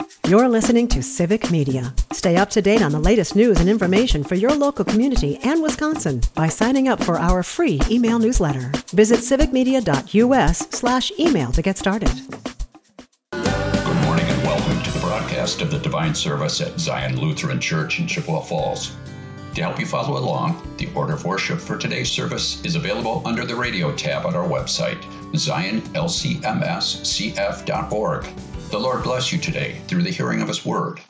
You're listening to Civic Media. Stay up to date on the latest news and information for your local community and Wisconsin by signing up for our free email newsletter. Visit civicmedia.us/email to get started. Good morning and welcome to the broadcast of the Divine Service at Zion Lutheran Church in Chippewa Falls. To help you follow along, the order of worship for today's service is available under the radio tab on our website, zionlcmscf.org. The Lord bless you today through the hearing of His Word.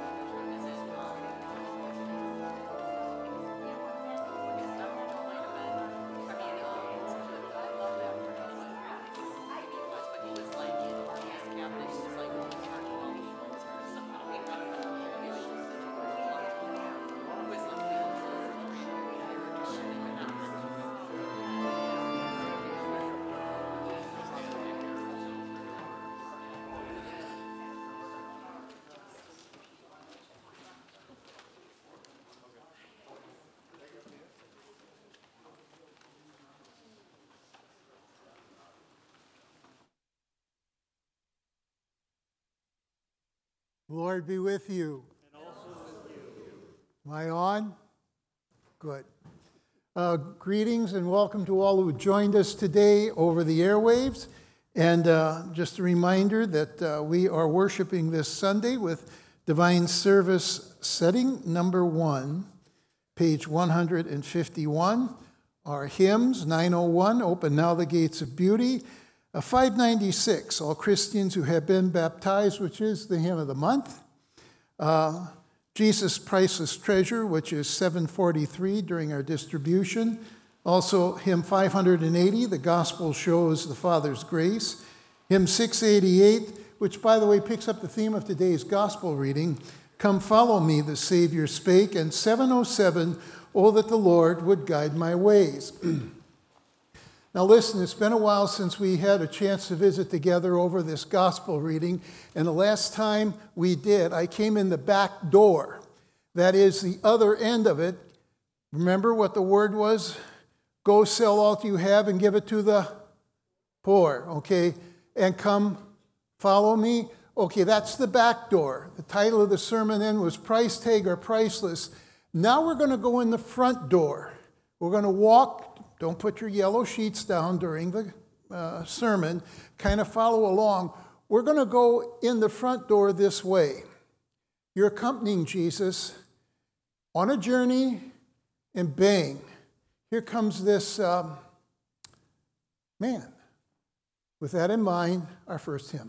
Lord be with you. And also with you. Am I on? Good. Greetings and welcome to all who joined us today over the airwaves. And just a reminder that we are worshiping this Sunday with Divine Service setting number 1, page 151. Our hymns, 901, Open Now the Gates of Beauty. 596, All Christians Who Have Been Baptized, which is the hymn of the month. Jesus' Priceless Treasure, which is 743 during our distribution. Also, hymn 580, The Gospel Shows the Father's Grace. Hymn 688, which, by the way, picks up the theme of today's gospel reading, Come Follow Me, the Savior Spake. And 707, Oh, that the Lord would guide my ways. Now listen, it's been a while since we had a chance to visit together over this gospel reading, and the last time we did, I came in the back door. That is the other end of it. Remember what the word was? Go sell all that you have and give it to the poor, okay? And come follow me. Okay, that's the back door. The title of the sermon then was Price Tag or Priceless. Now we're going to go in the front door. We're going to walk. Don't put your yellow sheets down during the sermon. Kind of follow along. We're going to go in the front door this way. You're accompanying Jesus on a journey, and bang, here comes this man. With that in mind, our first hymn.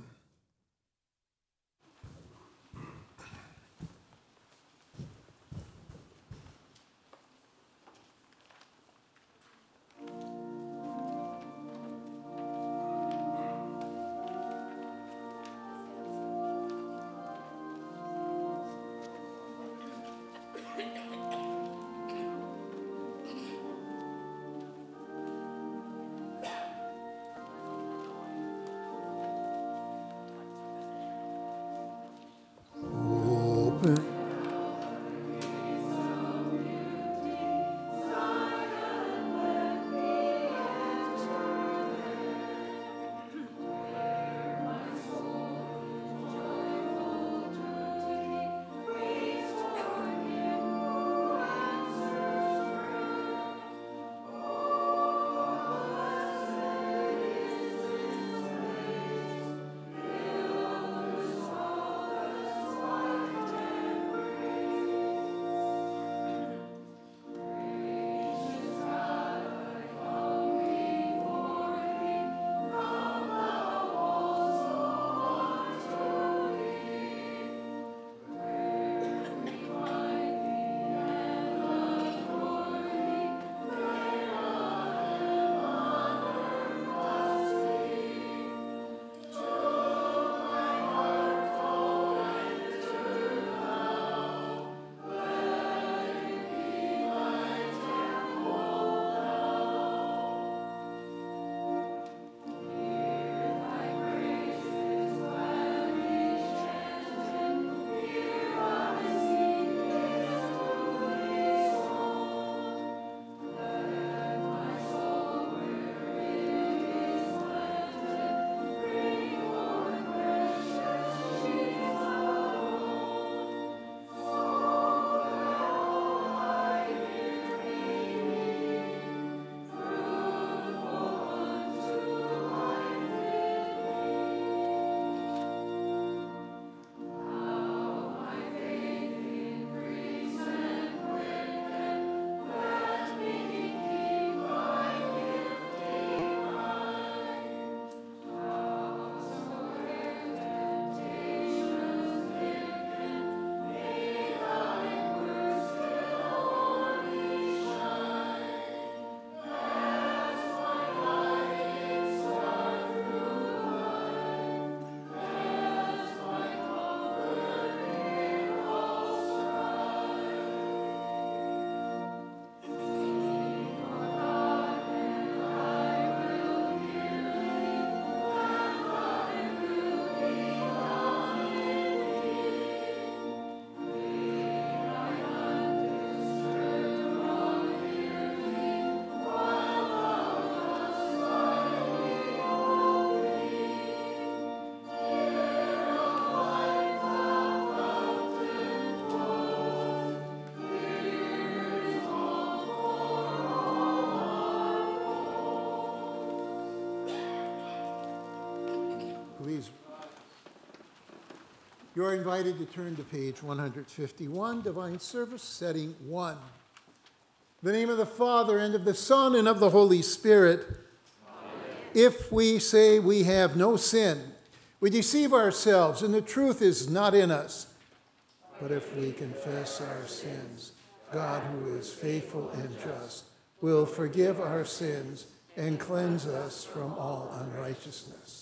You're invited to turn to page 151, Divine Service, setting 1. In the name of the Father, and of the Son, and of the Holy Spirit. Amen. If we say we have no sin, we deceive ourselves, and the truth is not in us. But if we confess our sins, God, who is faithful and just, will forgive our sins and cleanse us from all unrighteousness.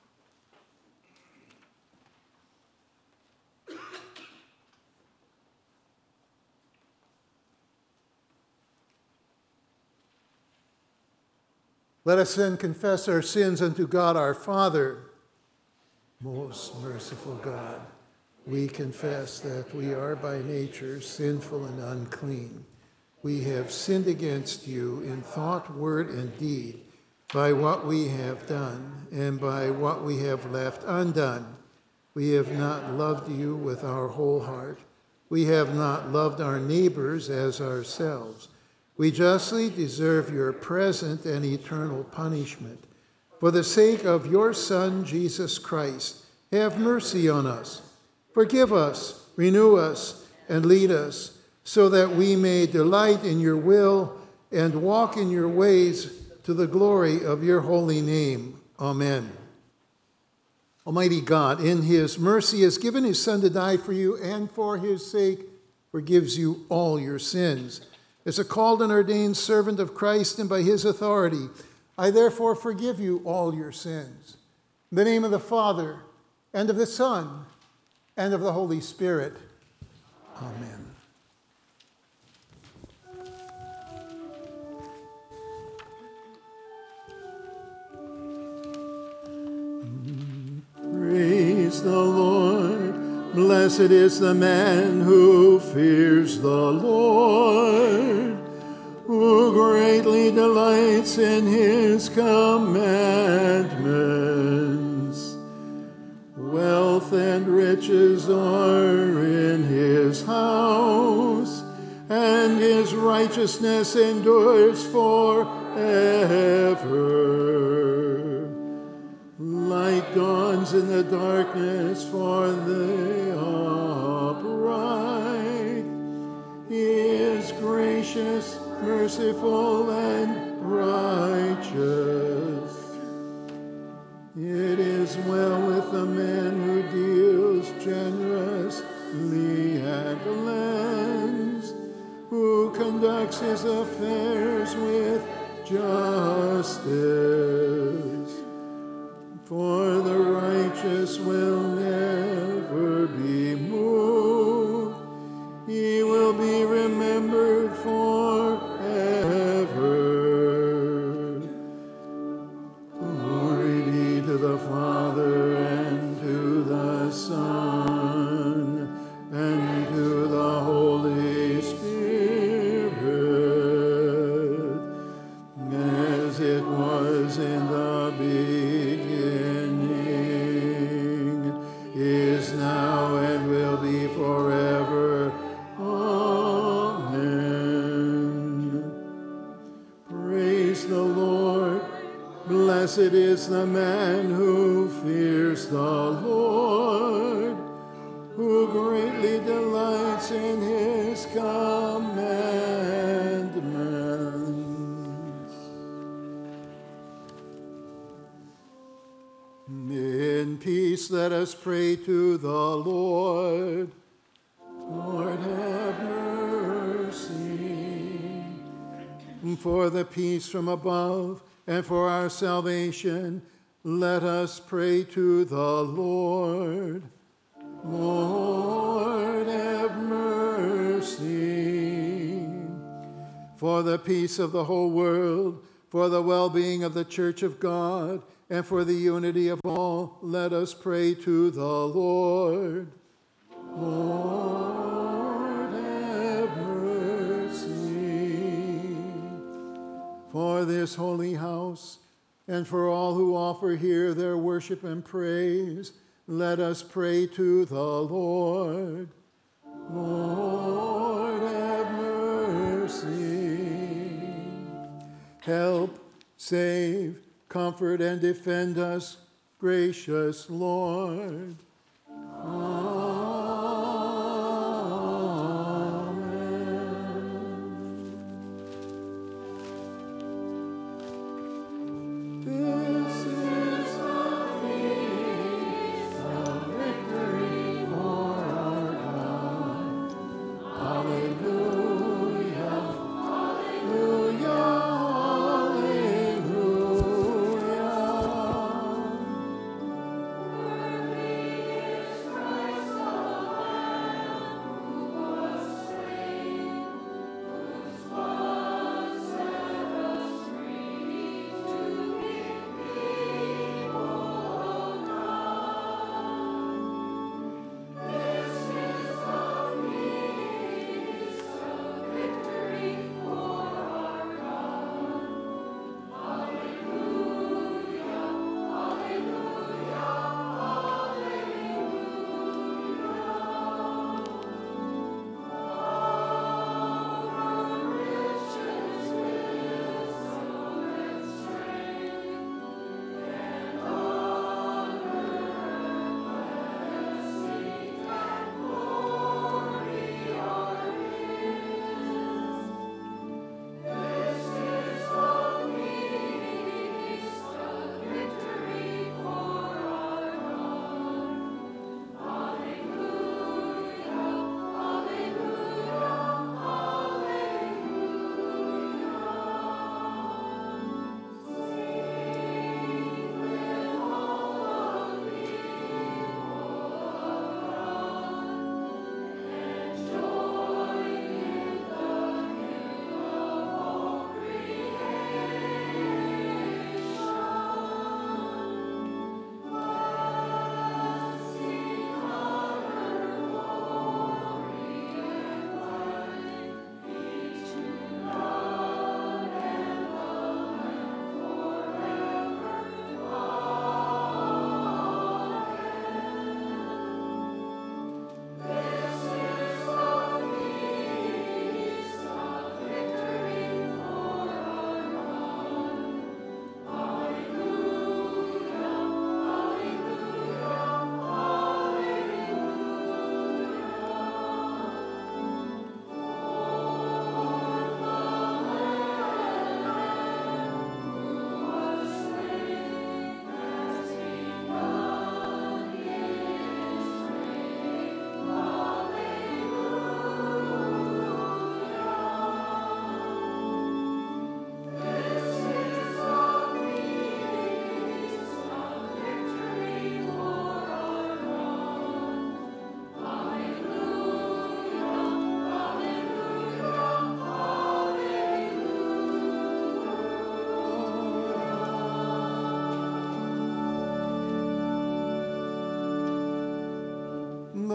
Let us then confess our sins unto God our Father. Most merciful God, we confess that we are by nature sinful and unclean. We have sinned against you in thought, word, and deed, by what we have done and by what we have left undone. We have not loved you with our whole heart. We have not loved our neighbors as ourselves. We justly deserve your present and eternal punishment. For the sake of your Son, Jesus Christ, have mercy on us. Forgive us, renew us, and lead us, so that we may delight in your will and walk in your ways to the glory of your holy name. Amen. Almighty God, in his mercy, has given his Son to die for you, and for his sake forgives you all your sins. As a called and ordained servant of Christ and by his authority, I therefore forgive you all your sins. In the name of the Father, and of the Son, and of the Holy Spirit. Amen. Praise the Lord. Blessed is the man who fears the Lord, who greatly delights in his commandments. Wealth and riches are in his house, and his righteousness endures forever. Light dawns in the darkness for the upright. He is gracious, merciful, and righteous. It is well with the man who deals generously and lends, who conducts his affairs with justice. For the righteous will never be moved. He will be remembered forever. Glory be to the Father, and to the Son, and to the Holy Spirit, as it was in the beginning, is now, and will be forever. Amen. Praise the Lord. Blessed is the man who fears the Lord, who greatly delights in his commandments. In peace, let us pray to the Lord. Lord, have mercy. For the peace from above and for our salvation, let us pray to the Lord. Lord, have mercy. For the peace of the whole world, for the well-being of the Church of God, and for the unity of all, let us pray to the Lord. Lord, have mercy. For this holy house, and for all who offer here their worship and praise, let us pray to the Lord. Lord, have mercy. Help, save, comfort, and defend us, gracious Lord. Amen.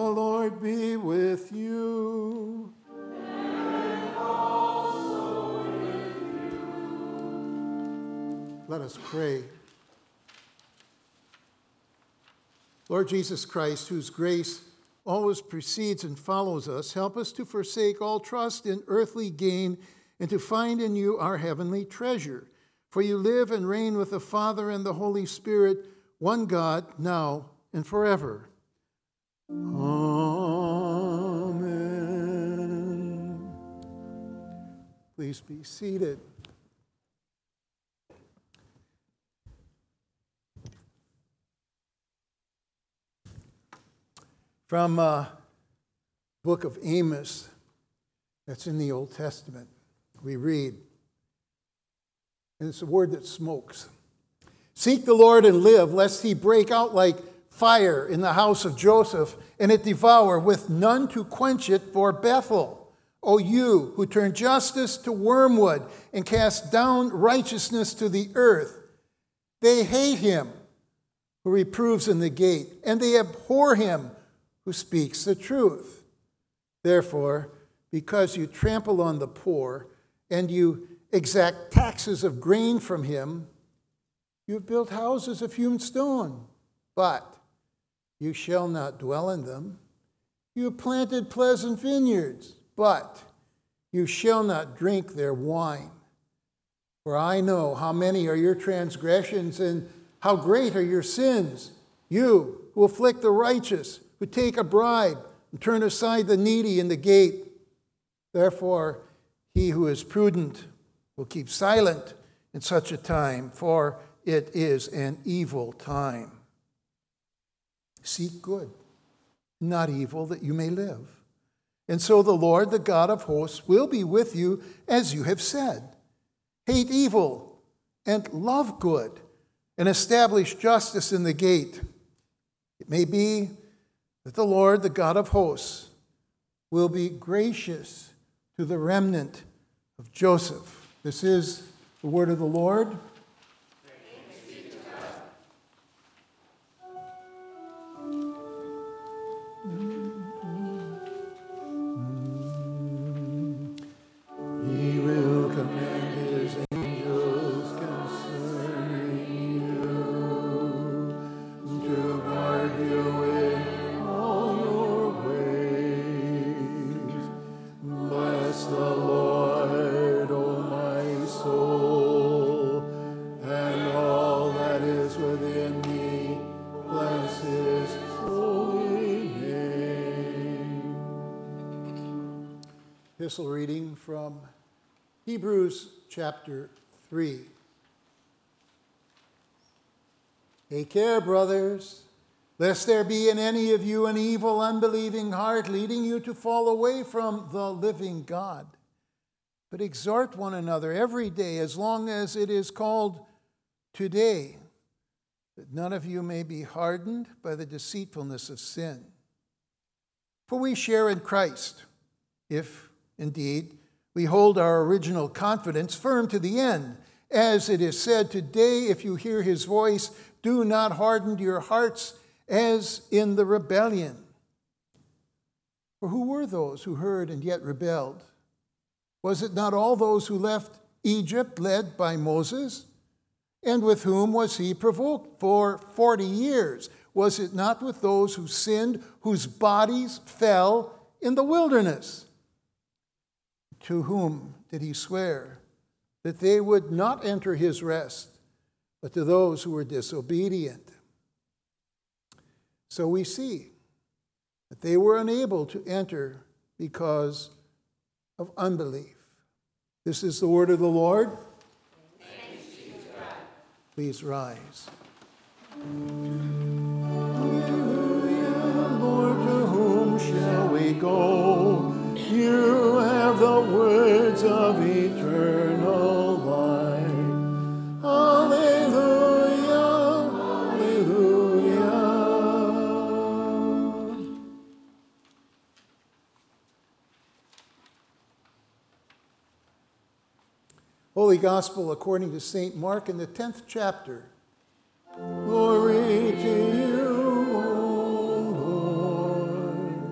Lord be with you. And also with you. Let us pray. Lord Jesus Christ, whose grace always precedes and follows us, help us to forsake all trust in earthly gain and to find in you our heavenly treasure. For you live and reign with the Father and the Holy Spirit, one God, now and forever. Amen. Please be seated. From book of Amos, that's in the Old Testament, we read, and it's a word that smokes. Seek the Lord and live, lest he break out like fire in the house of Joseph, and it devour, with none to quench it for Bethel. O you who turn justice to wormwood and cast down righteousness to the earth, they hate him who reproves in the gate, and they abhor him who speaks the truth. Therefore, because you trample on the poor and you exact taxes of grain from him, you have built houses of hewn stone, but you shall not dwell in them. You have planted pleasant vineyards, but you shall not drink their wine. For I know how many are your transgressions and how great are your sins. You who afflict the righteous, who take a bribe and turn aside the needy in the gate. Therefore, he who is prudent will keep silent in such a time, for it is an evil time. Seek good, not evil, that you may live. And so the Lord, the God of hosts, will be with you as you have said. Hate evil and love good, and establish justice in the gate. It may be that the Lord, the God of hosts, will be gracious to the remnant of Joseph. This is the word of the Lord. Thanks be to God. He will command his angels concerning you to guard you in all your ways. Bless the Lord, O my soul, and all that is within me. Bless his holy name. Epistle reading from Hebrews chapter 3. Take care, brothers, lest there be in any of you an evil, unbelieving heart leading you to fall away from the living God. But exhort one another every day, as long as it is called today, that none of you may be hardened by the deceitfulness of sin. For we share in Christ, if indeed we hold our original confidence firm to the end. As it is said, today, if you hear his voice, do not harden your hearts as in the rebellion. For who were those who heard and yet rebelled? Was it not all those who left Egypt led by Moses? And with whom was he provoked for 40 years? Was it not with those who sinned, whose bodies fell in the wilderness? To whom did he swear that they would not enter his rest, but to those who were disobedient? So we see that they were unable to enter because of unbelief. This is the word of the Lord. Thanks be to God. Please rise. Hallelujah, Lord, to whom shall we go? You have the words of eternal life. Hallelujah, hallelujah. Holy Gospel according to St. Mark in the 10th chapter. Glory to you, O Lord.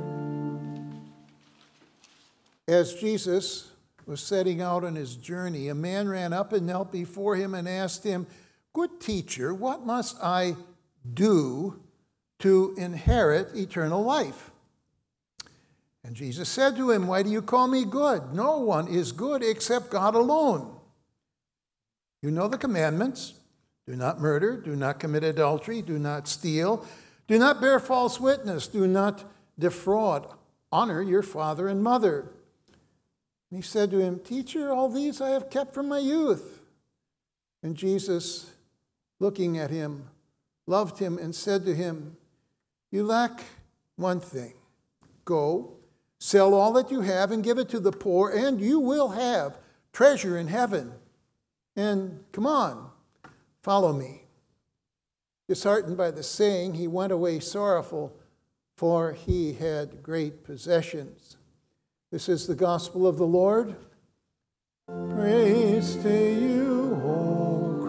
as Jesus was setting out on his journey, a man ran up and knelt before him and asked him, "Good teacher, what must I do to inherit eternal life?" And Jesus said to him, "Why do you call me good? No one is good except God alone. You know the commandments. Do not murder, do not commit adultery, do not steal, do not bear false witness, do not defraud, honor your father and mother." And he said to him, "Teacher, all these I have kept from my youth." And Jesus, looking at him, loved him and said to him, "You lack one thing. Go, sell all that you have and give it to the poor, and you will have treasure in heaven. And come on, follow me." Disheartened by the saying, he went away sorrowful, for he had great possessions. This is the gospel of the Lord. Praise to you, O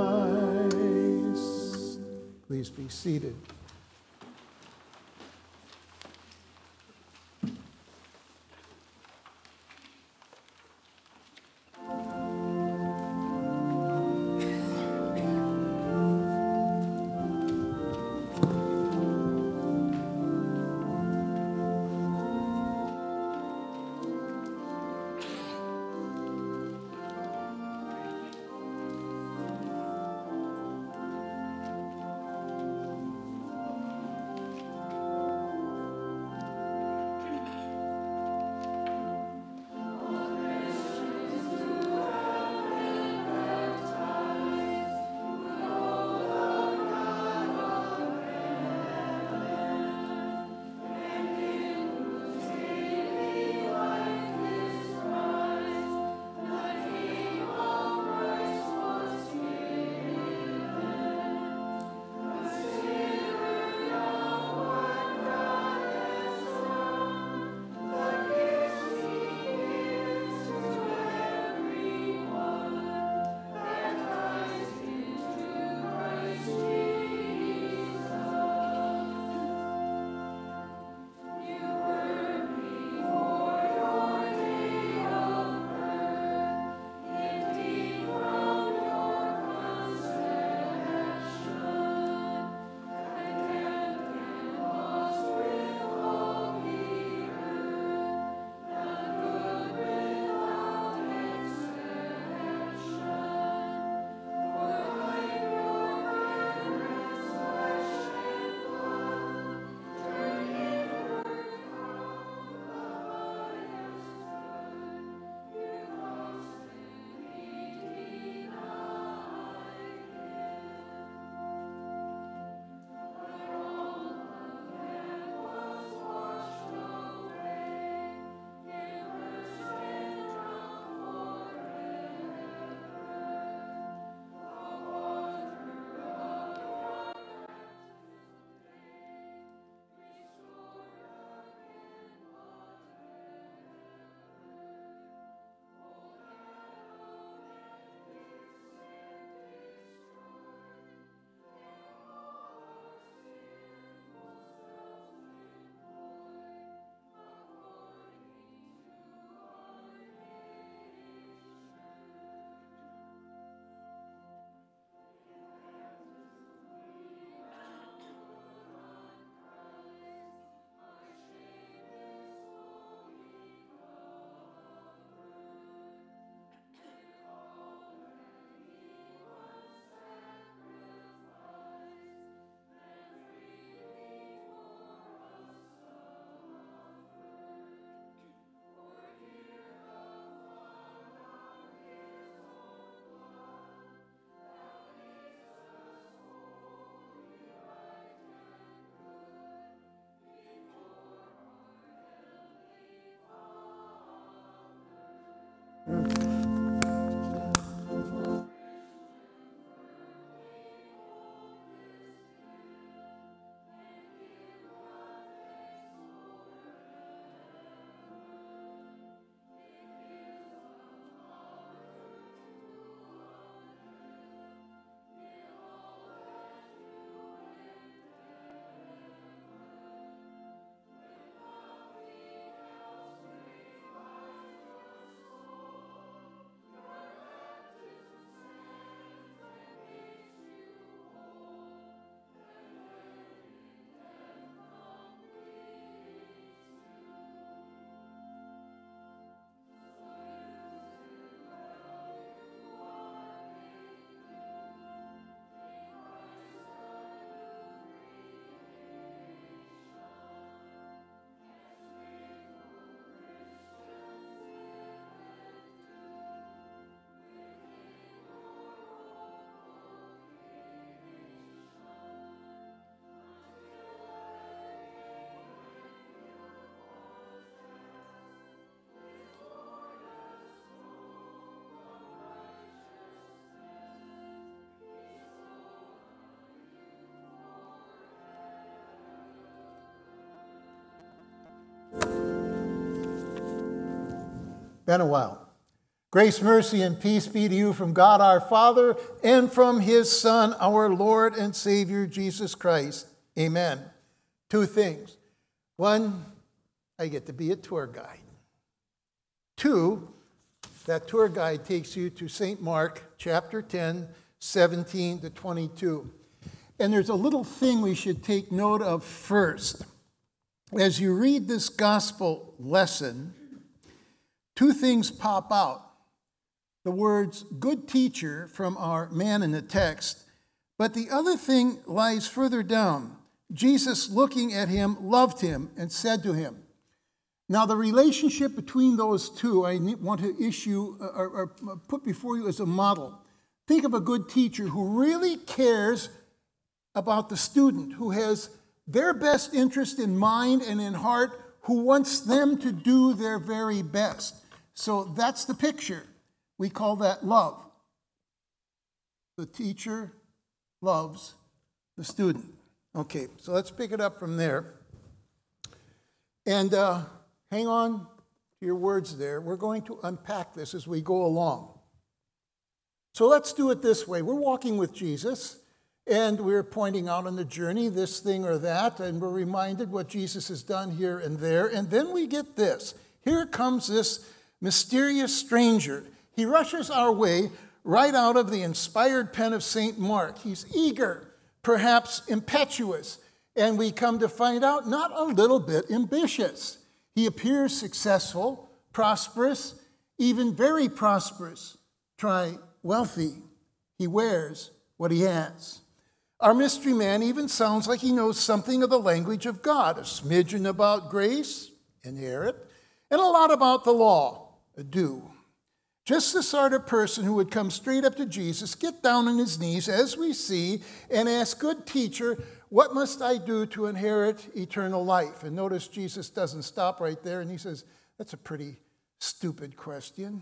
Christ. Please be seated. Been a while. Grace, mercy, and peace be to you from God our Father and from his Son, our Lord and Savior, Jesus Christ. Amen. Two things. One, I get to be a tour guide. Two, that tour guide takes you to St. Mark chapter 10, 17 to 22. And there's a little thing we should take note of first. As you read this gospel lesson, two things pop out. The words good teacher from our man in the text, but the other thing lies further down. Jesus, looking at him, loved him and said to him. Now, the relationship between those two, I want to issue or put before you as a model. Think of a good teacher who really cares about the student, who has their best interest in mind and in heart, who wants them to do their very best. So that's the picture. We call that love. The teacher loves the student. Okay, so let's pick it up from there. And hang on to your words there. We're going to unpack this as we go along. So let's do it this way. We're walking with Jesus, and we're pointing out on the journey this thing or that, and we're reminded what Jesus has done here and there. And then we get this. Here comes this mysterious stranger. He rushes our way right out of the inspired pen of St. Mark. He's eager, perhaps impetuous, and we come to find out not a little bit ambitious. He appears successful, prosperous, even very prosperous. Try wealthy. He wears what he has. Our mystery man even sounds like he knows something of the language of God, a smidgen about grace, inherit, and a lot about the law, do. Just the sort of person who would come straight up to Jesus, get down on his knees, as we see, and ask, good teacher, what must I do to inherit eternal life? And notice Jesus doesn't stop right there, and he says, that's a pretty stupid question.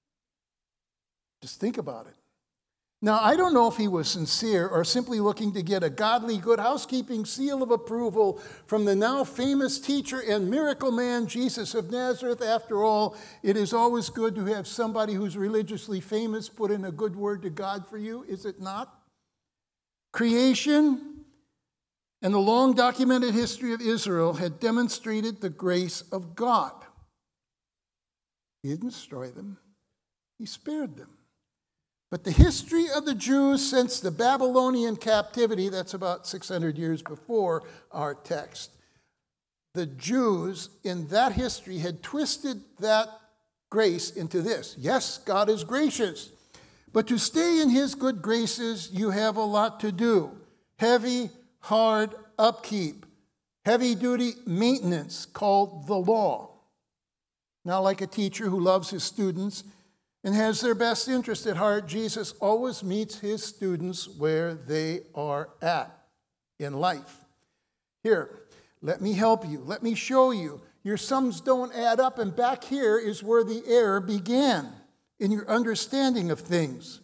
Just think about it. Now, I don't know if he was sincere or simply looking to get a godly good housekeeping seal of approval from the now famous teacher and miracle man, Jesus of Nazareth. After all, it is always good to have somebody who's religiously famous put in a good word to God for you, is it not? Creation and the long documented history of Israel had demonstrated the grace of God. He didn't destroy them, he spared them. But the history of the Jews since the Babylonian captivity, that's about 600 years before our text, the Jews in that history had twisted that grace into this. Yes, God is gracious, but to stay in his good graces, you have a lot to do. Heavy, hard upkeep, heavy-duty maintenance called the law. Now, like a teacher who loves his students and has their best interest at heart, Jesus always meets his students where they are at in life. Here, let me help you. Let me show you. Your sums don't add up, and back here is where the error began in your understanding of things.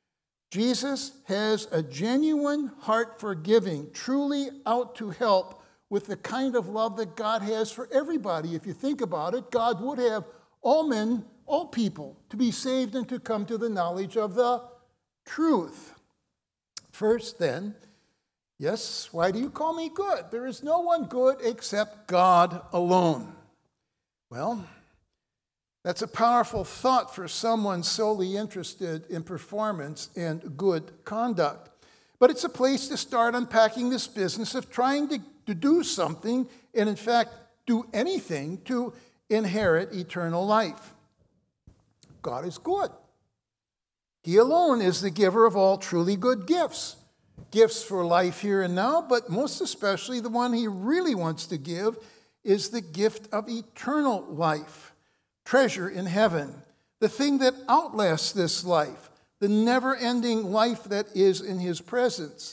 Jesus has a genuine heart for giving, truly out to help with the kind of love that God has for everybody. If you think about it, God would have all men, all people, to be saved and to come to the knowledge of the truth. First, then, yes, why do you call me good? There is no one good except God alone. Well, that's a powerful thought for someone solely interested in performance and good conduct. But it's a place to start unpacking this business of trying to do something, and in fact, do anything to inherit eternal life. God is good. He alone is the giver of all truly good gifts. Gifts for life here and now, but most especially the one he really wants to give is the gift of eternal life, treasure in heaven, the thing that outlasts this life, the never-ending life that is in his presence.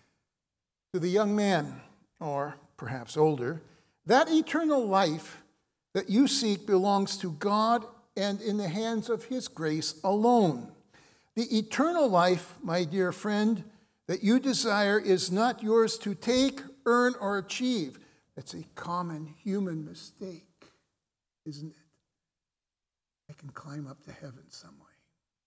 To the young man, or perhaps older, that eternal life that you seek belongs to God and in the hands of his grace alone. The eternal life, my dear friend, that you desire is not yours to take, earn, or achieve. That's a common human mistake, isn't it? I can climb up to heaven some way.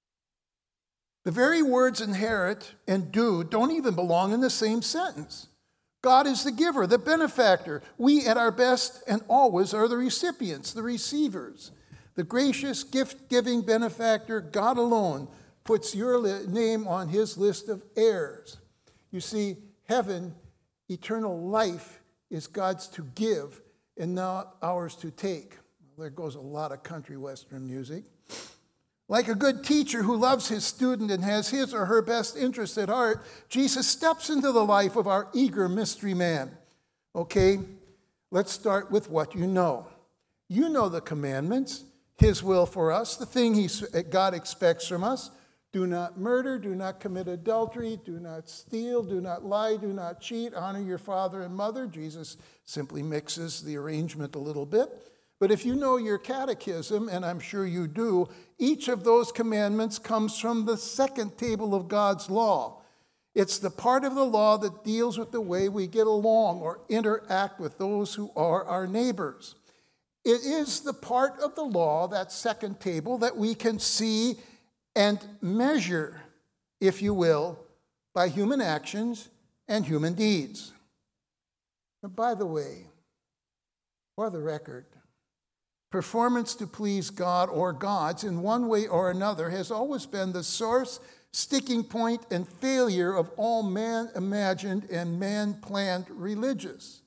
The very words inherit and do don't even belong in the same sentence. God is the giver, the benefactor. We at our best and always are the recipients, the receivers. The gracious, gift-giving benefactor, God alone, puts your name on his list of heirs. You see, heaven, eternal life, is God's to give and not ours to take. Well, there goes a lot of country western music. Like a good teacher who loves his student and has his or her best interest at heart, Jesus steps into the life of our eager mystery man. Okay, let's start with what you know. You know the commandments, his will for us, the thing God expects from us. Do not murder, do not commit adultery, do not steal, do not lie, do not cheat, honor your father and mother. Jesus simply mixes the arrangement a little bit. But if you know your catechism, and I'm sure you do, each of those commandments comes from the second table of God's law. It's the part of the law that deals with the way we get along or interact with those who are our neighbors. It is the part of the law, that second table, that we can see and measure, if you will, by human actions and human deeds. And by the way, for the record, performance to please God or gods in one way or another has always been the source, sticking point, and failure of all man-imagined and man-planned religious.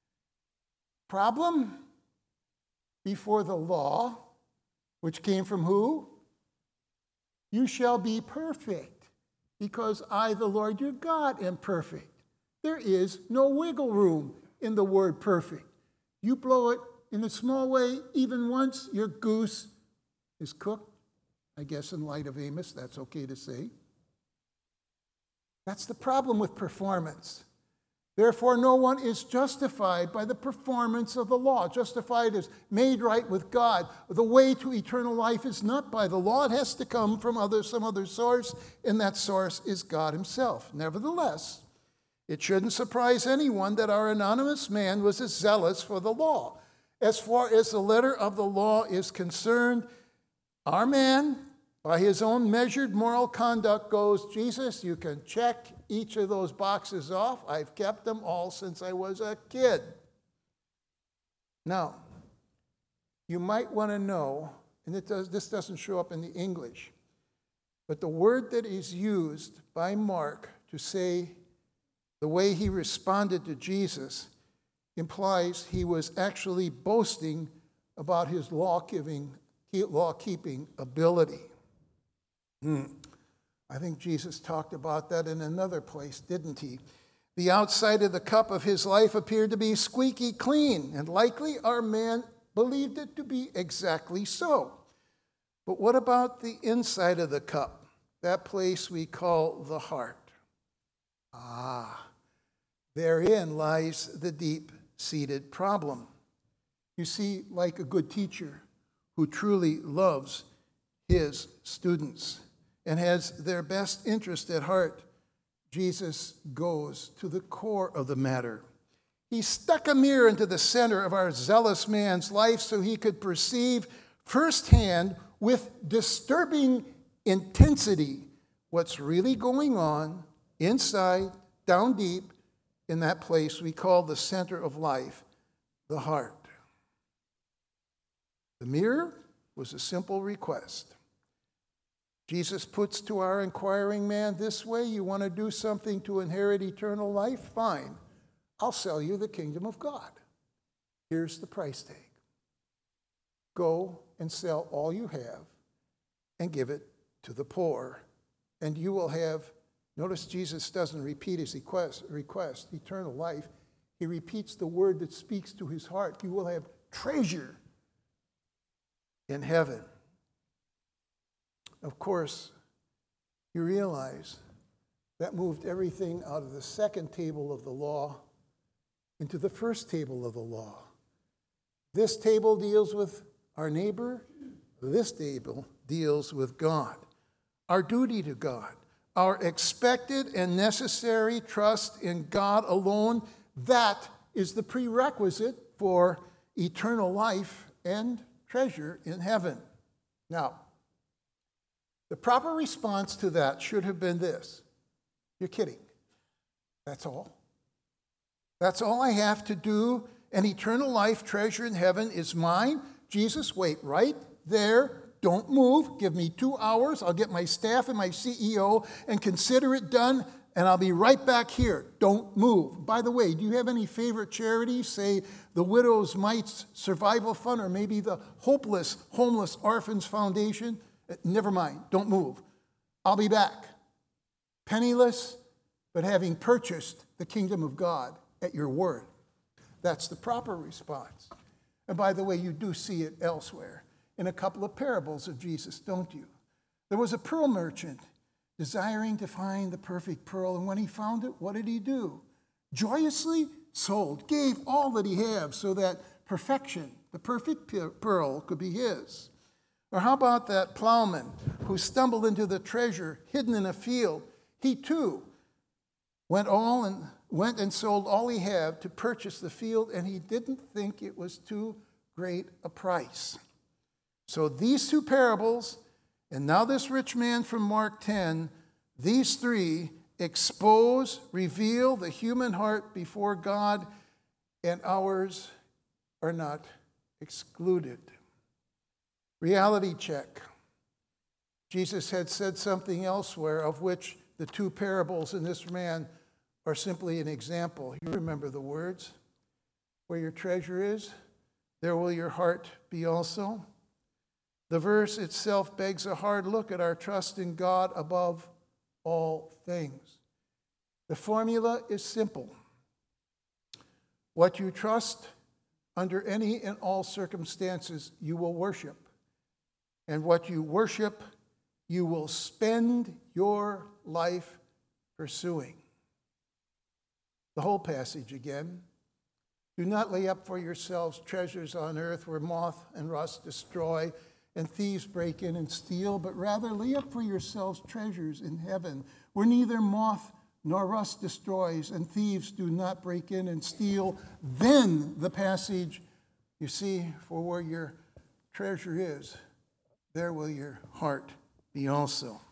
Problem? Before the law, which came from who? You shall be perfect, because I, the Lord your God, am perfect. There is no wiggle room in the word perfect. You blow it in a small way, even once, your goose is cooked. I guess in light of Amos, that's okay to say. That's the problem with performance. Therefore, no one is justified by the performance of the law. Justified is made right with God. The way to eternal life is not by the law. It has to come from some other source, and that source is God himself. Nevertheless, it shouldn't surprise anyone that our anonymous man was as zealous for the law. As far as the letter of the law is concerned, our man, by his own measured moral conduct, goes, Jesus, you can check each of those boxes off. I've kept them all since I was a kid. Now, you might want to know, and this doesn't show up in the English, but the word that is used by Mark to say the way he responded to Jesus implies he was actually boasting about his law-keeping ability. I think Jesus talked about that in another place, didn't he? The outside of the cup of his life appeared to be squeaky clean, and likely our man believed it to be exactly so. But what about the inside of the cup, that place we call the heart? Therein lies the deep-seated problem. You see, like a good teacher who truly loves his students and has their best interest at heart, Jesus goes to the core of the matter. He stuck a mirror into the center of our zealous man's life so he could perceive firsthand with disturbing intensity what's really going on inside, down deep, in that place we call the center of life, the heart. The mirror was a simple request. Jesus puts to our inquiring man this way: you want to do something to inherit eternal life? Fine. I'll sell you the kingdom of God. Here's the price tag. Go and sell all you have and give it to the poor, and you will have, notice Jesus doesn't repeat his request, eternal life. He repeats the word that speaks to his heart. You will have treasure in heaven. Of course, you realize that moved everything out of the second table of the law into the first table of the law. This table deals with our neighbor. This table deals with God. Our duty to God. Our expected and necessary trust in God alone. That is the prerequisite for eternal life and treasure in heaven. Now, the proper response to that should have been this. You're kidding. That's all. That's all I have to do. An eternal life treasure in heaven is mine. Jesus, wait right there. Don't move. Give me 2 hours. I'll get my staff and my CEO and consider it done, and I'll be right back here. Don't move. By the way, do you have any favorite charities? Say the Widows' Mites Survival Fund, or maybe the Hopeless Homeless Orphans Foundation? Never mind. Don't move. I'll be back. Penniless, but having purchased the kingdom of God at your word. That's the proper response. And by the way, you do see it elsewhere in a couple of parables of Jesus, don't you? There was a pearl merchant desiring to find the perfect pearl, and when he found it, what did he do? Joyously sold, gave all that he had so that perfection, the perfect pearl, could be his. Or how about that plowman who stumbled into the treasure hidden in a field? He too went and sold all he had to purchase the field, and he didn't think it was too great a price. So these two parables, and now this rich man from Mark 10, these three expose, reveal the human heart before God, and ours are not excluded. Reality check. Jesus had said something elsewhere of which the two parables in this man are simply an example. You remember the words. Where your treasure is, there will your heart be also. The verse itself begs a hard look at our trust in God above all things. The formula is simple. What you trust under any and all circumstances, you will worship. And what you worship, you will spend your life pursuing. The whole passage again. Do not lay up for yourselves treasures on earth where moth and rust destroy and thieves break in and steal, but rather lay up for yourselves treasures in heaven where neither moth nor rust destroys and thieves do not break in and steal. Then the passage, you see, for where your treasure is, there will your heart be also.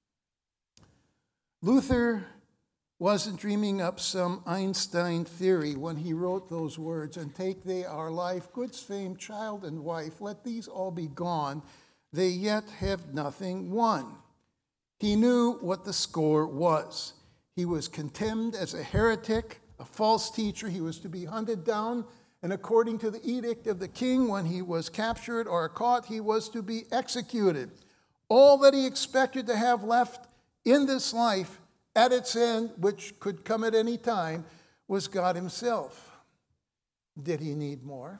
Luther wasn't dreaming up some Einstein theory when he wrote those words, and take they our life, goods, fame, child, and wife, let these all be gone, they yet have nothing won. He knew what the score was. He was condemned as a heretic, a false teacher. He was to be hunted down, and according to the edict of the king, when he was captured or caught, he was to be executed. All that he expected to have left in this life at its end, which could come at any time, was God himself. Did he need more?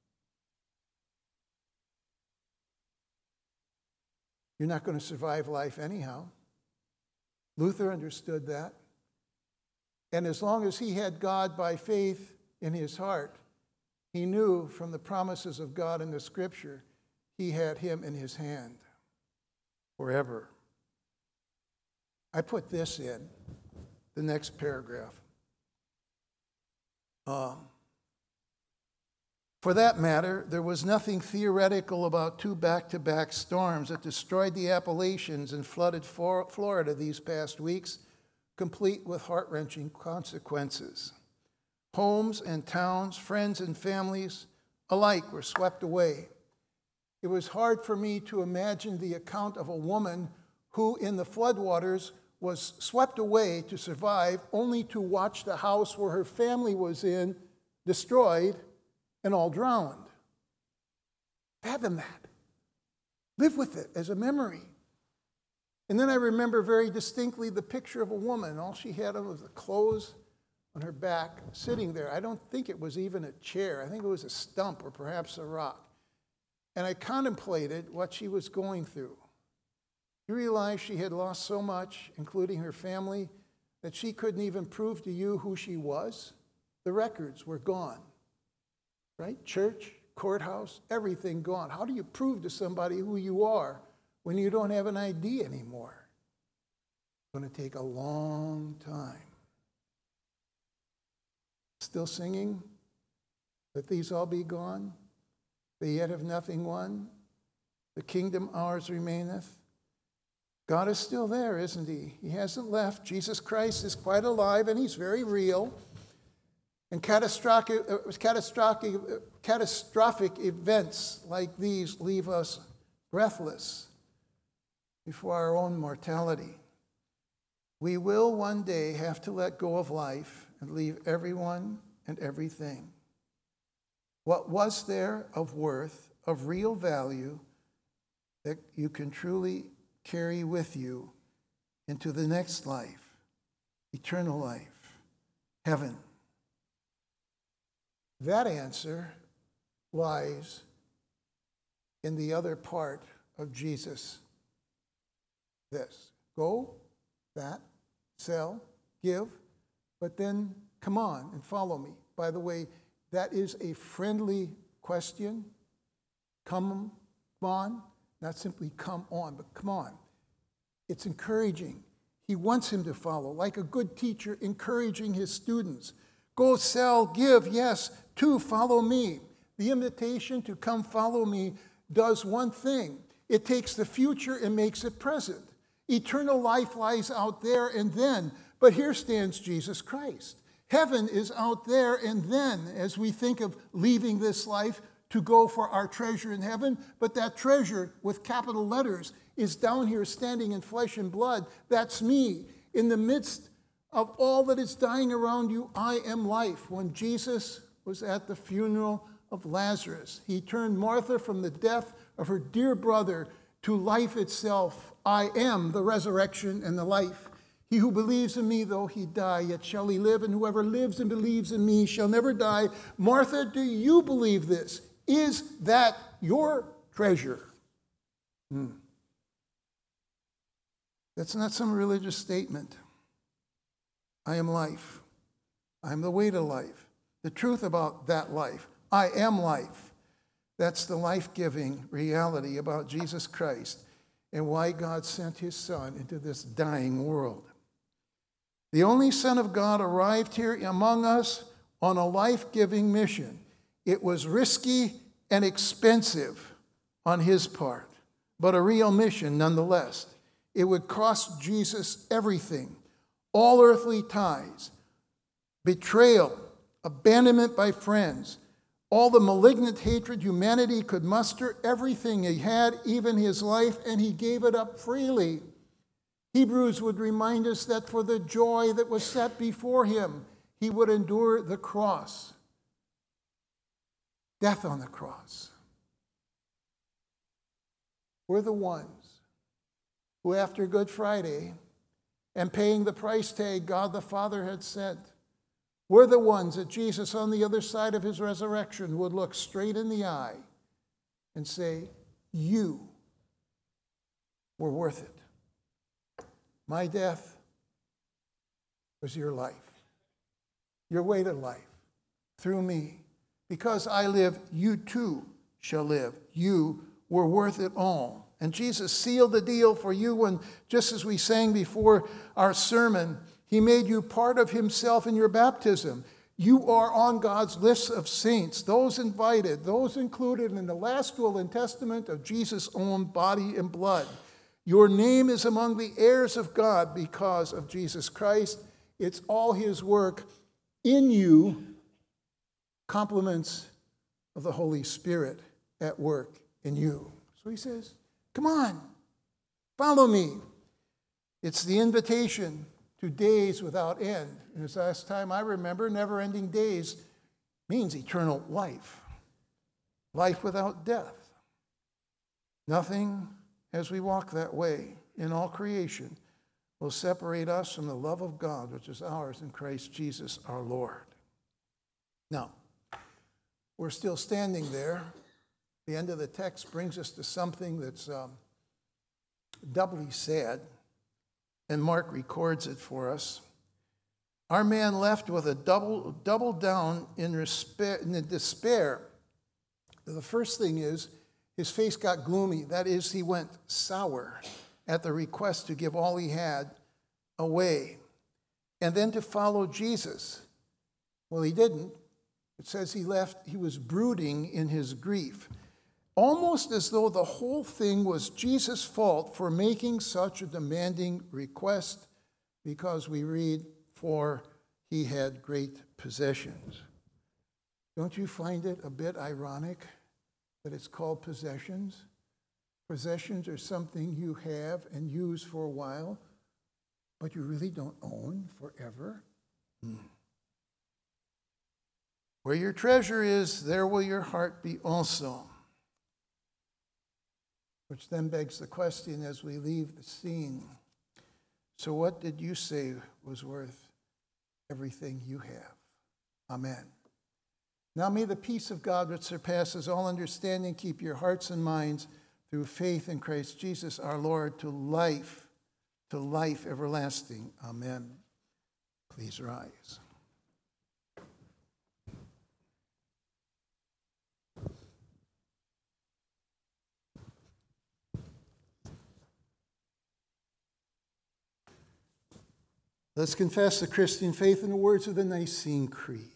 You're not going to survive life anyhow. Luther understood that. And as long as he had God by faith in his heart, he knew from the promises of God in the Scripture, he had him in his hand forever. I put this in the next paragraph. For that matter, there was nothing theoretical about two back-to-back storms that destroyed the Appalachians and flooded Florida these past weeks, complete with heart-wrenching consequences. Homes and towns, friends and families alike were swept away. It was hard for me to imagine the account of a woman who, in the floodwaters, was swept away to survive, only to watch the house where her family was in destroyed and all drowned. Fathom that. Live with it as a memory. And then I remember very distinctly the picture of a woman. All she had was the clothes on her back, sitting there. I don't think it was even a chair. I think it was a stump or perhaps a rock. And I contemplated what she was going through. You realize she had lost so much, including her family, that she couldn't even prove to you who she was. The records were gone, right? Church, courthouse, everything gone. How do you prove to somebody who you are when you don't have an ID anymore? It's going to take a long time. Still singing? Let these all be gone? They yet have nothing won? The kingdom ours remaineth. God is still there, isn't he? He hasn't left. Jesus Christ is quite alive, and he's very real. And catastrophic events like these leave us breathless before our own mortality. We will one day have to let go of life and leave everyone and everything. What was there of worth, of real value, that you can truly carry with you into the next life, eternal life, heaven? That answer lies in the other part of Jesus. This: go, that, sell, give, but then come on and follow me. By the way, that is a friendly question. Come on, not simply come on, but come on. It's encouraging. He wants him to follow, like a good teacher encouraging his students. Go, sell, give, yes, to follow me. The invitation to come follow me does one thing. It takes the future and makes it present. Eternal life lies out there and then, but here stands Jesus Christ. Heaven is out there and then, as we think of leaving this life to go for our treasure in heaven, but that treasure with capital letters is down here standing in flesh and blood. That's me. In the midst of all that is dying around you, I am life. When Jesus was at the funeral of Lazarus, he turned Martha from the death of her dear brother to life itself. I am the resurrection and the life. He who believes in me, though he die, yet shall he live, and whoever lives and believes in me shall never die. Martha, do you believe this? Is that your treasure? That's not some religious statement. I am life. I am the way to life. The truth about that life. I am life. That's the life-giving reality about Jesus Christ and why God sent his Son into this dying world. The only Son of God arrived here among us on a life-giving mission. It was risky and expensive on his part, but a real mission nonetheless. It would cost Jesus everything: all earthly ties, betrayal, abandonment by friends, all the malignant hatred humanity could muster, everything he had, even his life, and he gave it up freely. Hebrews would remind us that for the joy that was set before him, he would endure the cross, death on the cross. We're the ones who, after Good Friday and paying the price tag God the Father had sent, we're the ones that Jesus, on the other side of his resurrection, would look straight in the eye and say, you were worth it. My death was your life, your way to life, through me. Because I live, you too shall live. You were worth it all. And Jesus sealed the deal for you when, just as we sang before our sermon, he made you part of himself in your baptism. You are on God's list of saints, those invited, those included in the last will and testament of Jesus' own body and blood. Your name is among the heirs of God because of Jesus Christ. It's all his work in you, compliments of the Holy Spirit at work in you. So he says, come on, follow me. It's the invitation to days without end. And as last time I remember, never-ending days means eternal life. Life without death. Nothing, as we walk that way in all creation, will separate us from the love of God, which is ours in Christ Jesus our Lord. Now, we're still standing there. The end of the text brings us to something that's doubly sad, and Mark records it for us. Our man left with a double down in despair. The first thing is, his face got gloomy. That is, he went sour at the request to give all he had away. And then to follow Jesus. Well, he didn't. It says he left, he was brooding in his grief. almost as though the whole thing was Jesus' fault for making such a demanding request, because we read, for he had great possessions. Don't you find it a bit ironic that it's called possessions? Possessions are something you have and use for a while, but you really don't own forever. Where your treasure is, there will your heart be also. Which then begs the question as we leave the scene. So what did you say was worth everything you have? Amen. Now may the peace of God, which surpasses all understanding, keep your hearts and minds through faith in Christ Jesus our Lord to life everlasting. Amen. Please rise. Let's confess the Christian faith in the words of the Nicene Creed.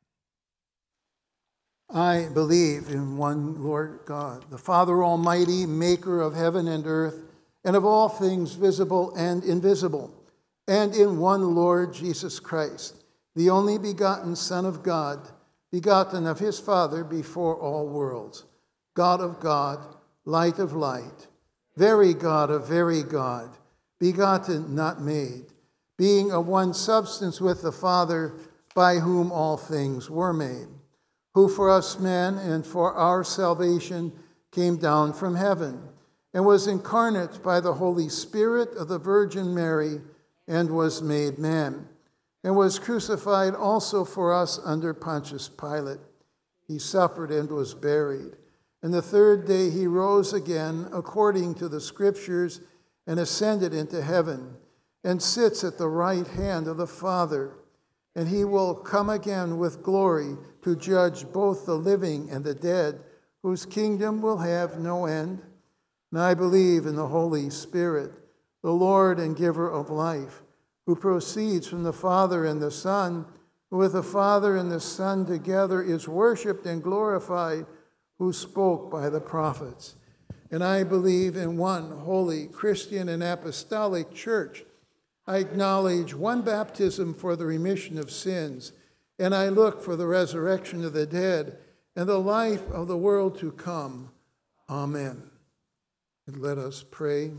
I believe in one Lord God, the Father Almighty, maker of heaven and earth, and of all things visible and invisible, and in one Lord Jesus Christ, the only begotten Son of God, begotten of his Father before all worlds, God of God, light of light, very God of very God, begotten, not made, being of one substance with the Father, by whom all things were made, who for us men and for our salvation came down from heaven, and was incarnate by the Holy Spirit of the Virgin Mary, and was made man, and was crucified also for us under Pontius Pilate. He suffered and was buried. And the third day he rose again, according to the Scriptures, and ascended into heaven, and sits at the right hand of the Father. And he will come again with glory to judge both the living and the dead, whose kingdom will have no end. And I believe in the Holy Spirit, the Lord and giver of life, who proceeds from the Father and the Son, who with the Father and the Son together is worshipped and glorified, who spoke by the prophets. And I believe in one holy Christian and apostolic church. I acknowledge one baptism for the remission of sins, and I look for the resurrection of the dead and the life of the world to come. Amen. And let us pray.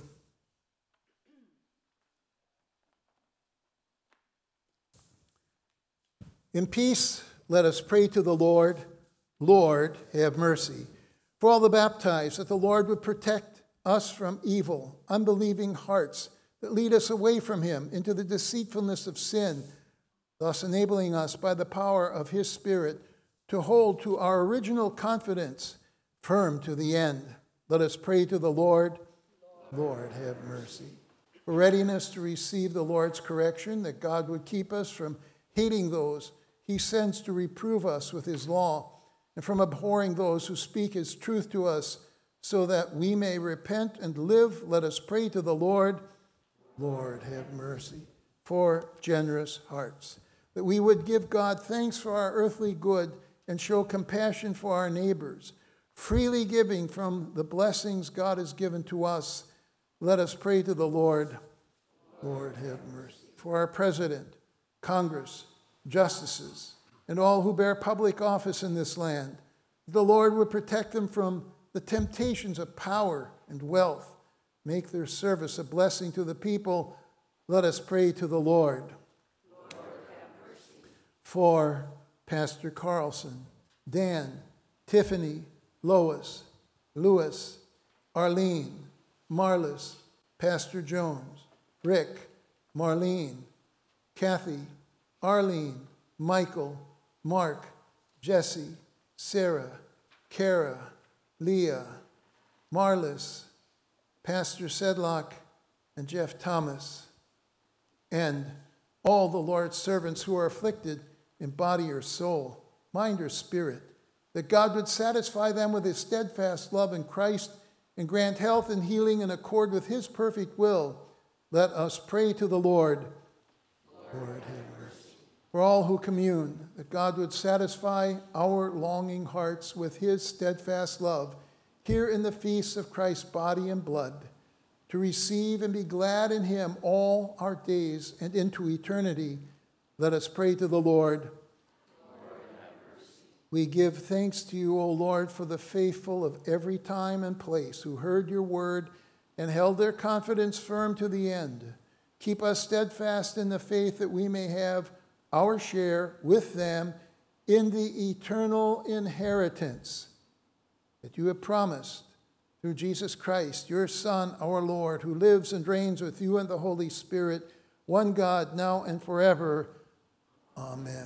In peace, let us pray to the Lord. Lord, have mercy. For all the baptized, that the Lord would protect us from evil, unbelieving hearts that lead us away from him into the deceitfulness of sin, thus enabling us by the power of his Spirit to hold to our original confidence firm to the end. Let us pray to the Lord. Lord, have mercy. For readiness to receive the Lord's correction, that God would keep us from hating those he sends to reprove us with his law, and from abhorring those who speak his truth to us, so that we may repent and live. Let us pray to the Lord. Lord, have mercy. For generous hearts, that we would give God thanks for our earthly good and show compassion for our neighbors, freely giving from the blessings God has given to us. Let us pray to the Lord. Lord, have mercy. For our president, Congress, justices, and all who bear public office in this land, the Lord would protect them from the temptations of power and wealth, make their service a blessing to the people. Let us pray to the Lord. Lord, have mercy. For Pastor Carlson, Dan, Tiffany, Lois, Louis, Arlene, Marlis, Pastor Jones, Rick, Marlene, Kathy, Arlene, Michael, Mark, Jesse, Sarah, Kara, Leah, Marlis, Pastor Sedlock, and Jeff Thomas, and all the Lord's servants who are afflicted in body or soul, mind or spirit, that God would satisfy them with his steadfast love in Christ and grant health and healing in accord with his perfect will. Let us pray to the Lord. Lord, have mercy. For all who commune, that God would satisfy our longing hearts with his steadfast love here in the feast of Christ's body and blood, to receive and be glad in him all our days and into eternity. Let us pray to the Lord. We give thanks to you, O Lord, for the faithful of every time and place who heard your word and held their confidence firm to the end. Keep us steadfast in the faith that we may have our share with them in the eternal inheritance that you have promised through Jesus Christ, your Son, our Lord, who lives and reigns with you and the Holy Spirit, one God, now and forever. Amen.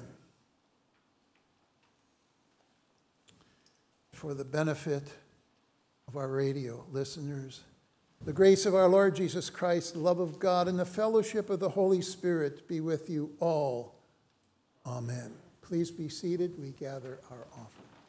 For the benefit of our radio listeners, the grace of our Lord Jesus Christ, the love of God, and the fellowship of the Holy Spirit be with you all. Amen. Please be seated. We gather our offering.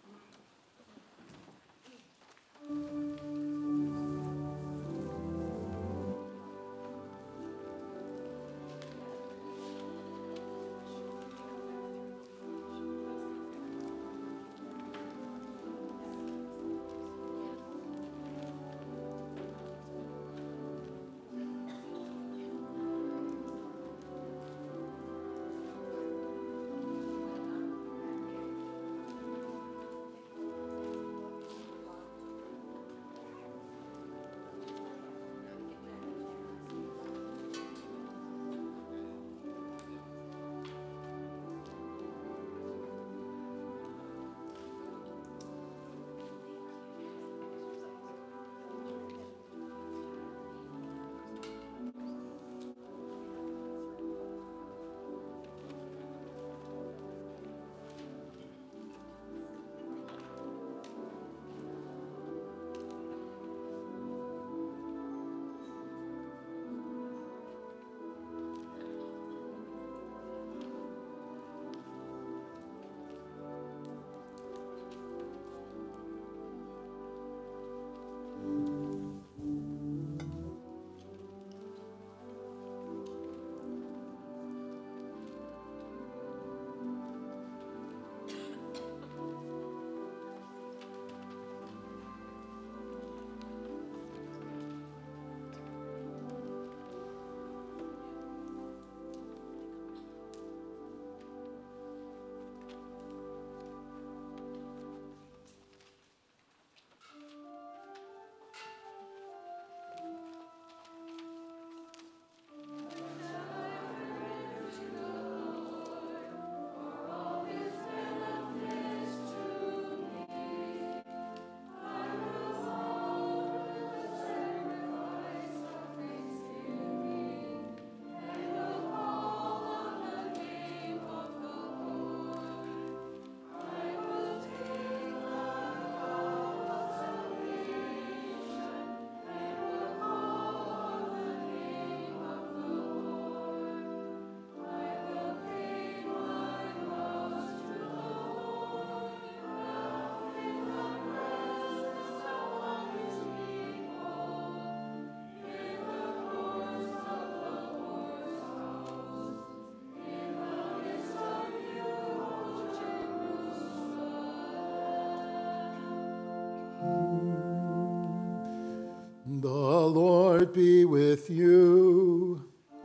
The Lord be with you.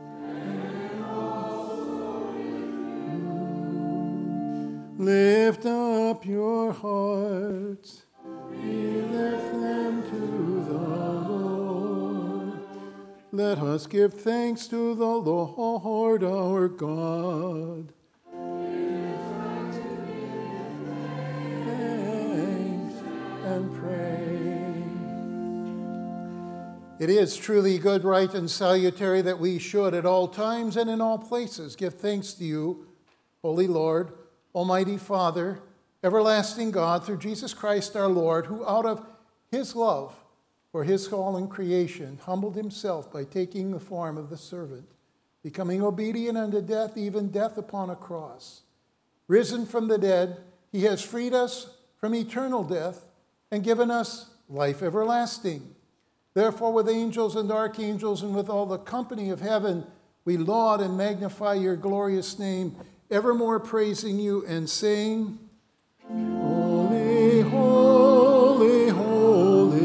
And also lift up your hearts. We lift them to the Lord. Let us give thanks to the Lord our God. Thanks and praise. It is truly good, right, and salutary that we should at all times and in all places give thanks to you, Holy Lord, Almighty Father, everlasting God, through Jesus Christ our Lord, who out of his love for his fallen creation humbled himself by taking the form of the servant, becoming obedient unto death, even death upon a cross. Risen from the dead, he has freed us from eternal death and given us life everlasting. Therefore, with angels and archangels and with all the company of heaven, we laud and magnify your glorious name, evermore praising you and saying, Holy, holy, holy,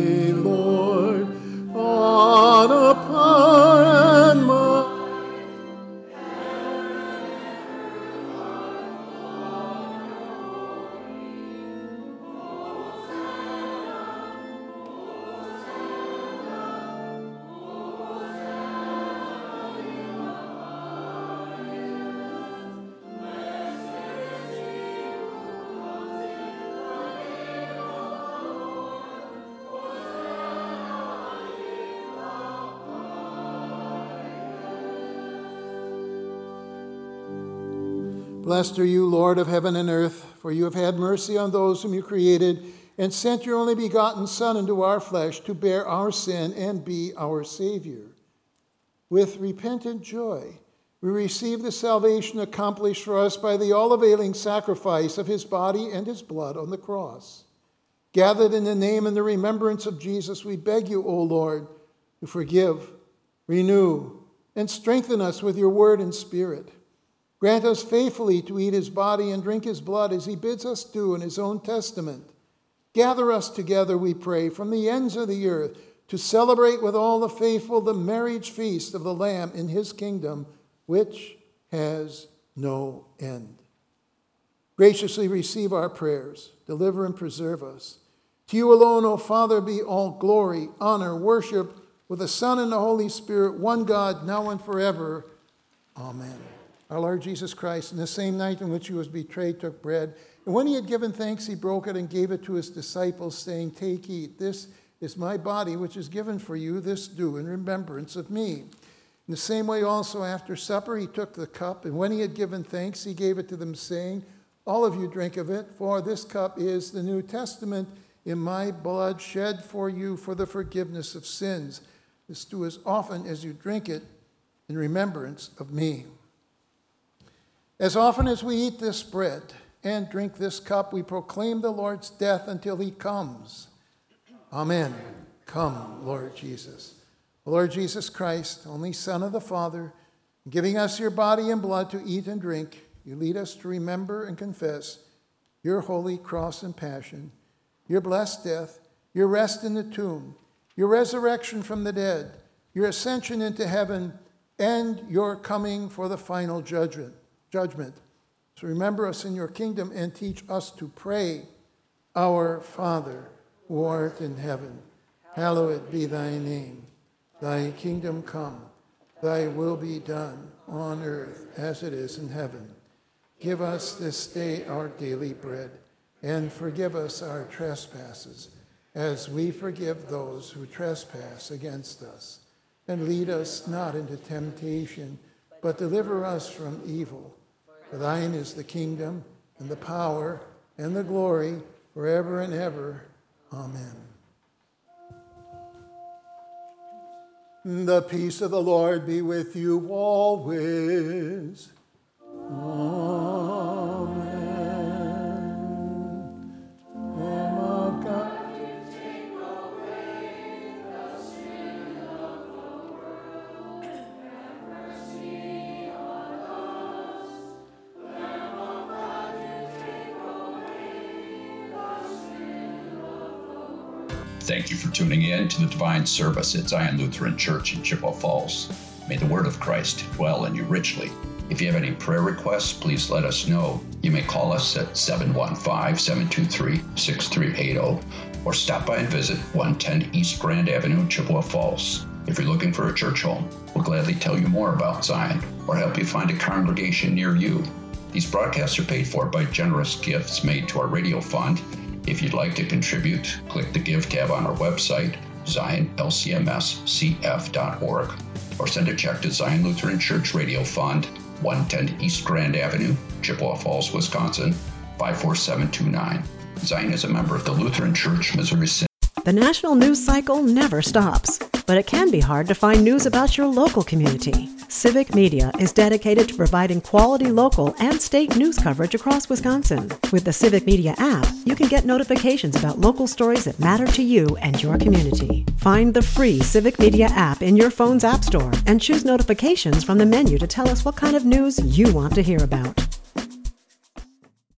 Blessed are you, Lord of heaven and earth, for you have had mercy on those whom you created and sent your only begotten Son into our flesh to bear our sin and be our Savior. With repentant joy, we receive the salvation accomplished for us by the all-availing sacrifice of his body and his blood on the cross. Gathered in the name and the remembrance of Jesus, we beg you, O Lord, to forgive, renew, and strengthen us with your word and spirit. Grant us faithfully to eat his body and drink his blood as he bids us do in his own testament. Gather us together, we pray, from the ends of the earth to celebrate with all the faithful the marriage feast of the Lamb in his kingdom, which has no end. Graciously receive our prayers, deliver and preserve us. To you alone, O Father, be all glory, honor, worship, with the Son and the Holy Spirit, one God, now and forever. Amen. Our Lord Jesus Christ, in the same night in which he was betrayed, took bread. And when he had given thanks, he broke it and gave it to his disciples, saying, "Take, eat. This is my body, which is given for you. This do in remembrance of me." In the same way also after supper, he took the cup. And when he had given thanks, he gave it to them, saying, "All of you drink of it, for this cup is the New Testament in my blood shed for you for the forgiveness of sins. This do as often as you drink it in remembrance of me." As often as we eat this bread and drink this cup, we proclaim the Lord's death until he comes. Amen. Come, Lord Jesus. O Lord Jesus Christ, only Son of the Father, giving us your body and blood to eat and drink, you lead us to remember and confess your holy cross and passion, your blessed death, your rest in the tomb, your resurrection from the dead, your ascension into heaven, and your coming for the final judgment. So remember us in your kingdom and teach us to pray, "Our Father, who art in heaven, hallowed be thy name. Thy kingdom come, thy will be done on earth as it is in heaven. Give us this day our daily bread, and forgive us our trespasses, as we forgive those who trespass against us. And lead us not into temptation, but deliver us from evil. For thine is the kingdom, and the power, and the glory, forever and ever. Amen. The peace of the Lord be with you always. Amen. Lamb of God. Thank you for tuning in to the Divine Service at Zion Lutheran Church in Chippewa Falls. May the word of Christ dwell in you richly. If you have any prayer requests, please let us know. You may call us at 715-723-6380 or stop by and visit 110 East Grand Avenue, Chippewa Falls. If you're looking for a church home, we'll gladly tell you more about Zion or help you find a congregation near you. These broadcasts are paid for by generous gifts made to our radio fund. If you'd like to contribute, click the Give tab on our website, zionlcmscf.org, or send a check to Zion Lutheran Church Radio Fund, 110 East Grand Avenue, Chippewa Falls, Wisconsin, 54729. Zion is a member of the Lutheran Church, Missouri Synod. The national news cycle never stops, but it can be hard to find news about your local community. Civic Media is dedicated to providing quality local and state news coverage across Wisconsin. With the Civic Media app, you can get notifications about local stories that matter to you and your community. Find the free Civic Media app in your phone's app store and choose notifications from the menu to tell us what kind of news you want to hear about.